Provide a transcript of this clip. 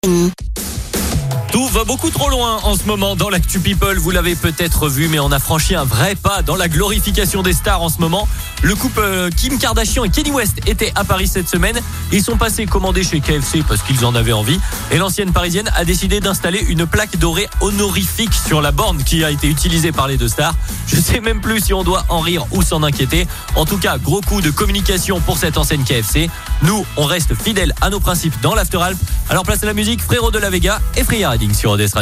Tout va beaucoup trop loin en ce moment dans l'actu people, vous l'avez peut-être vu, mais on a franchi un vrai pas dans la glorification des stars en ce moment. Le couple Kim Kardashian et Kanye West étaient à Paris cette semaine. Ils sont passés commander chez KFC parce qu'ils en avaient envie. Et l'ancienne parisienne a décidé d'installer une plaque dorée honorifique sur la borne qui a été utilisée par les deux stars. Je sais même plus si on doit en rire ou s'en inquiéter. En tout cas, gros coup de communication pour cette enseigne KFC. Nous, on reste fidèles à nos principes dans l'After Alp. Alors place à la musique, Frérot de la Vega et Free Riding sur ODS Radio.